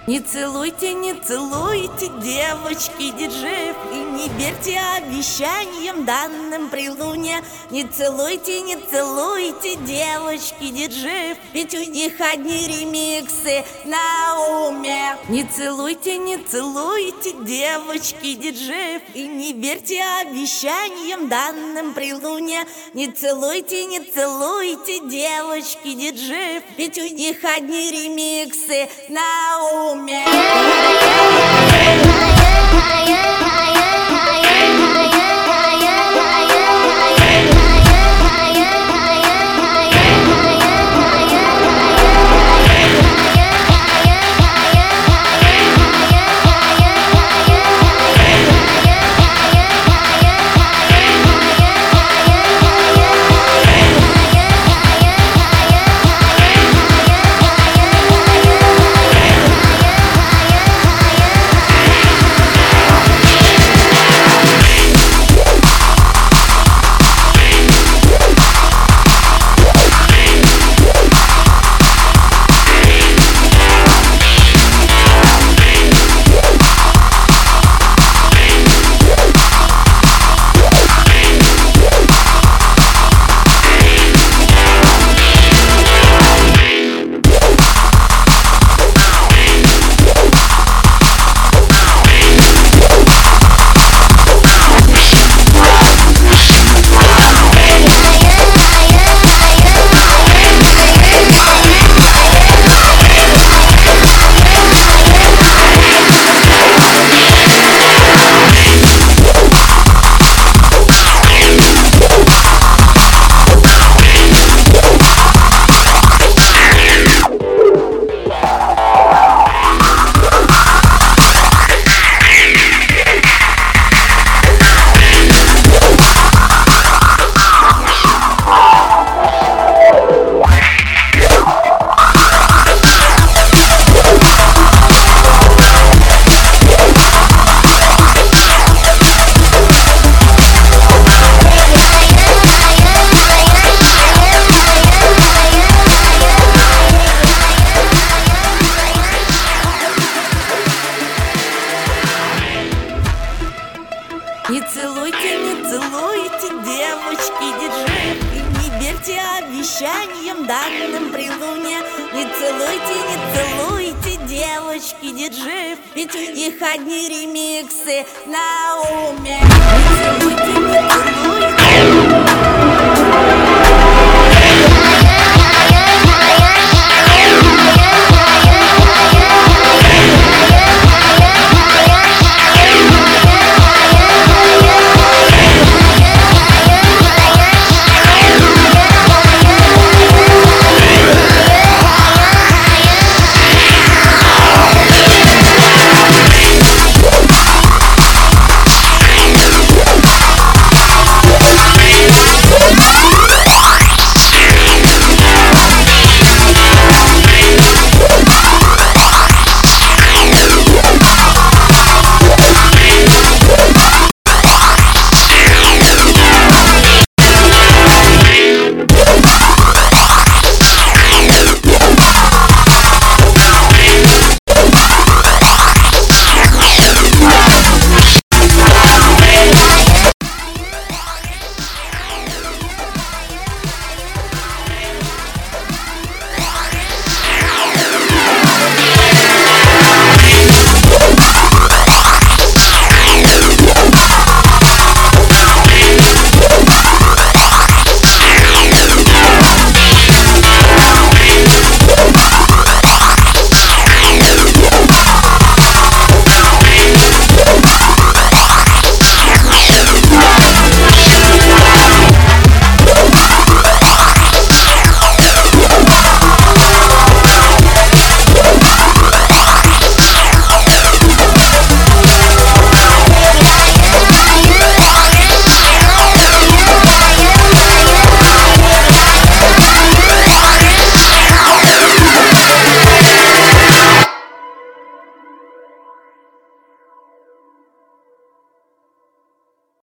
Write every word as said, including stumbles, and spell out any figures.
Не целуйте, не целуйте, девочки диджеев, и не верьте обещаниям, данным при луне. Не целуйте, не целуйте, девочки диджеев, ведь у них одни ремиксы на уме. Не целуйте, не целуйте, девочки диджеев, и не верьте обещаниям, данным при луне. Не целуйте, не целуйте, девочки диджеев, ведь у них одни ремиксы на уме. Не целуйте, не целуйте, девочки диджеев, и не верьте обещаниям, данным при луне. Не целуйте, не целуйте, девочки диджеев, ведь у них одни ремиксы на уме. Не целуйте, не целуйте.